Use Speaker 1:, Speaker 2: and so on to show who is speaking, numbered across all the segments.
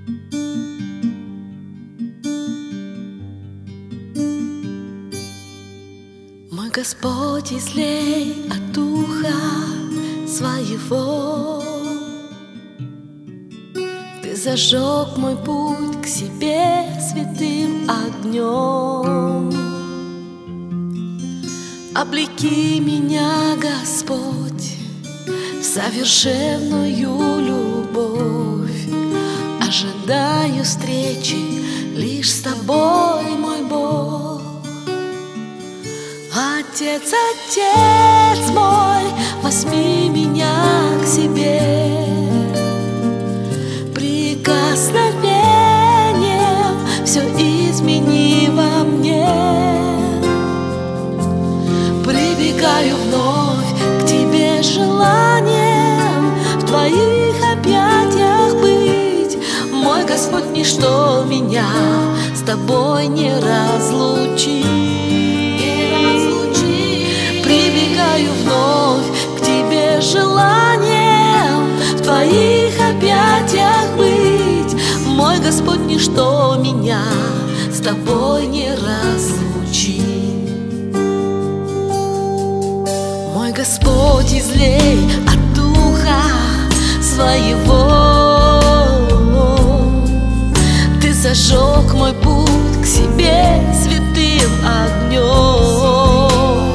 Speaker 1: Мой Господь, излей от Духа Своего. Ты зажег мой путь к себе святым огнем. Облеки меня, Господь, в совершенную любовь. Ожидаю встречи лишь с Тобой, мой Бог. Отец, Отец мой, возьми меня к себе. Прикосновением все измени во мне. Прибегаю вновь к Тебе желанием, в Твоих объятиях быть. Мой Господь, ничто меня с Тобой не разлучит. Прибегаю вновь к Тебе желанием, в Твоих объятиях быть. Мой Господь, ничто меня с Тобой не разлучит. Мой Господь, излей от Духа Своего. Ты зажег мой путь к себе святым огнем.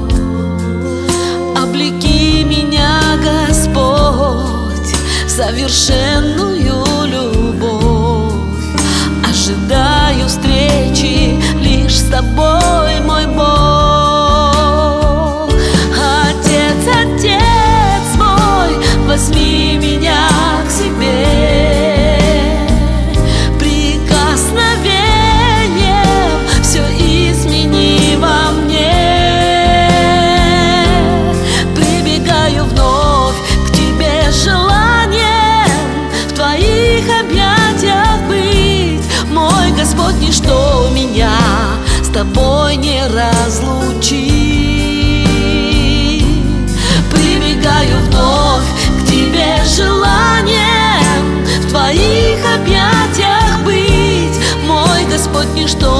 Speaker 1: Облеки меня, Господь, в совершенную любовь. Ожидаю встречи лишь с Тобой, мой Бог. Отец, Отец мой, возьми меня к себе. Прикосновением все измени во мне. Прибегаю вновь к Тебе желанием, в Твоих объятиях быть. Мой Господь, ничто меня с Тобой не разлучит. Прибегаю вновь к Тебе желанием, в Твоих объятиях быть. Мой Господь, ничто